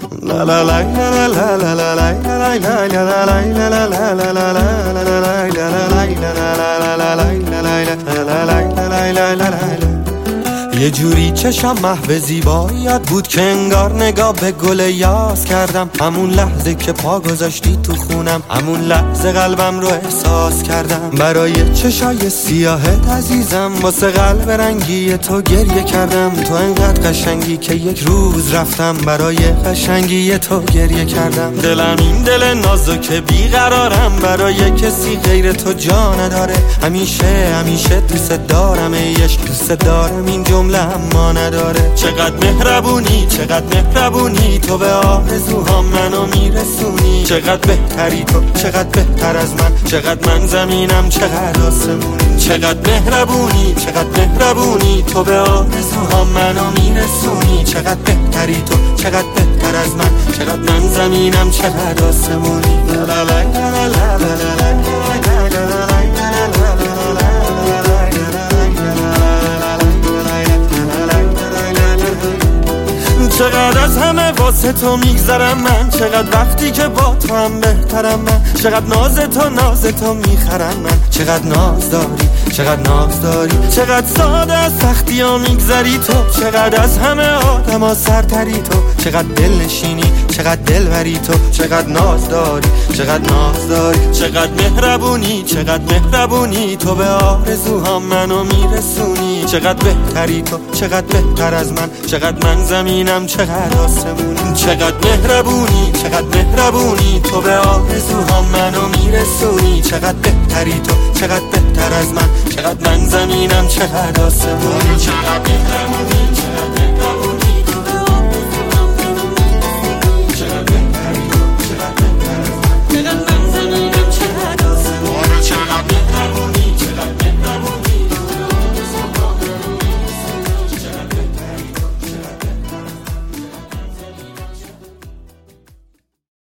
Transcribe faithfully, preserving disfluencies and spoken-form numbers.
La la la la la la la la la la la la la la. یه جوری چشم محو زیباییت بود که انگار نگاه به گل یاس کردم. همون لحظه که پا گذاشتی تو خونم، همون لحظه قلبم رو احساس کردم. برای چشای سیاهت عزیزم، واسه قلب رنگی تو گریه کردم. تو انقدر قشنگی که یک روز رفتم برای قشنگی تو گریه کردم. دلم این دل نازک بیقرارم، برای کسی غیر تو جا نداره. همیشه همیشه دوست دارم، ایش دوست دارم، این جمله اما نداره. چقدر مهربونی چقدر مهربونی تو به آرزوهام منو میرسونی. چقدر بهتری تو، چقدر بهتر از من، چقدر من زمینم چقدر آسمونی. چقدر مهربونی چقدر مهربونی تو به آرزوهام منو میرسونی. چقدر بهتری تو، چقدر بهتر از من، چقدر من زمینم چقدر آسمونی. لا لا لا لا لا لا لا. چقدر از همه واسه تو میگذرم من، چقدر وقتی که با تو هم بهترم من. چقدر ناز تو ناز تو میخرم من، چقدر ناز داری چقدر ناز داری. چقدر ساده از سختی ها میگذری تو، چقدر از همه آدم ها سرتری تو. چقدر دل نشینی چقدر دل بری تو، چقدر ناز داری چقدر ناز داری. چقدر مهربونی چقدر مهربونی تو به آرزوهام منو میرسونی. چقدر بهتری تو، چقدر بهتر از من، چقدر من زمینم چقدر آسمونی. چقدر مهربونی چقدر مهربونی تو به آرزوهام منو میرسونی. چقدر بهتری تو، چقدر بهتر از من، چقدر من زمینم چقدر آسمونی. چقدر مهربونی چقدر